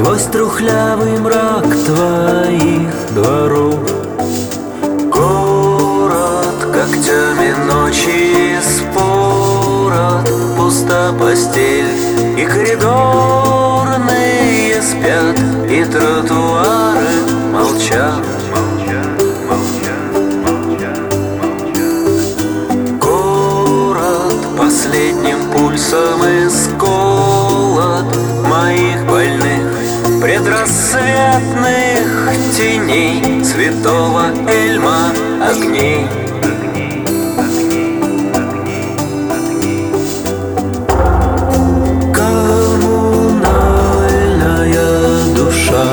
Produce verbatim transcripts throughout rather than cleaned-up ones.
Сквозь трухлявый мрак твоих дворов. Город когтями ночи спорот, пуста постель, и коридорные спят, и тротуары молчат. Город последним пульсом исколот моих больных предрассветных теней, святого Эльма огней. Коммунальная душа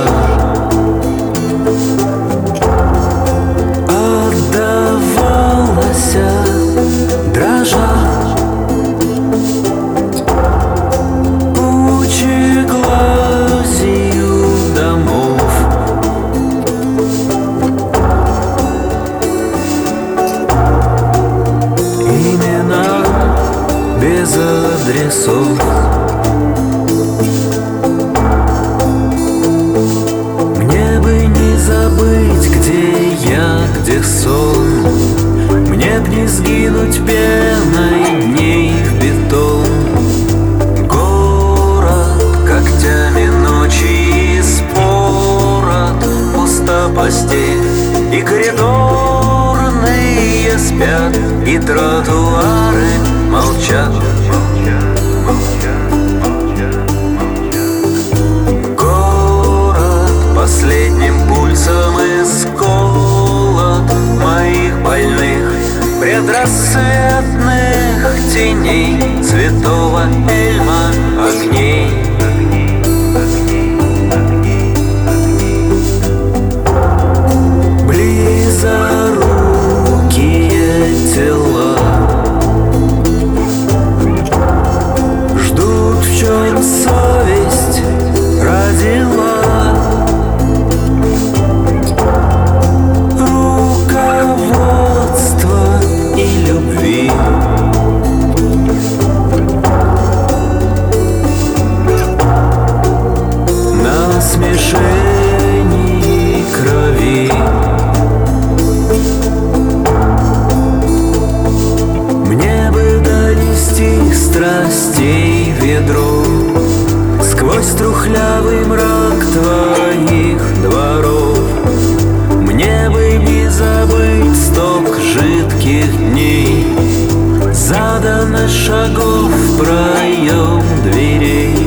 отдавалась дрожа. Без адресов. Мне бы не забыть, где я, где сон. Мне б не сгинуть пеной дней в бетон. Город когтями ночи спорот, пуста постель, и коридорные спят, и тротуары молчат. Город последним пульсом исколот моих больных предрассветных теней, святого Эльма огней. Близорукие тела совесть родила. Руководство и любви. На смешении крови. Мне бы донести страстей ведро сквозь трухлявый мрак твоих дворов. Мне бы не забыть сток жидких дней, заданных шагов в проем дверей.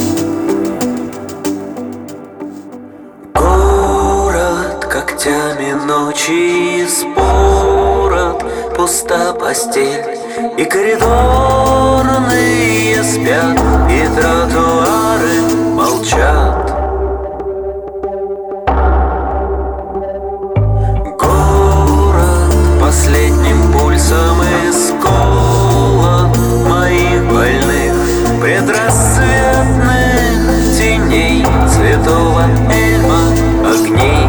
Город когтями ночи спорот, пуста постель, и коридорные спят, и тротуары молчат. Город последним пульсом исколот моих больных предрассветных теней, святого Эльма огней.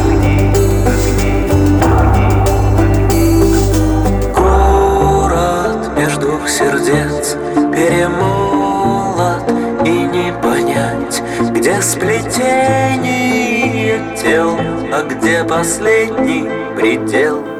Двух сердец перемолот, и не понять, где сплетение тел, а где последний предел.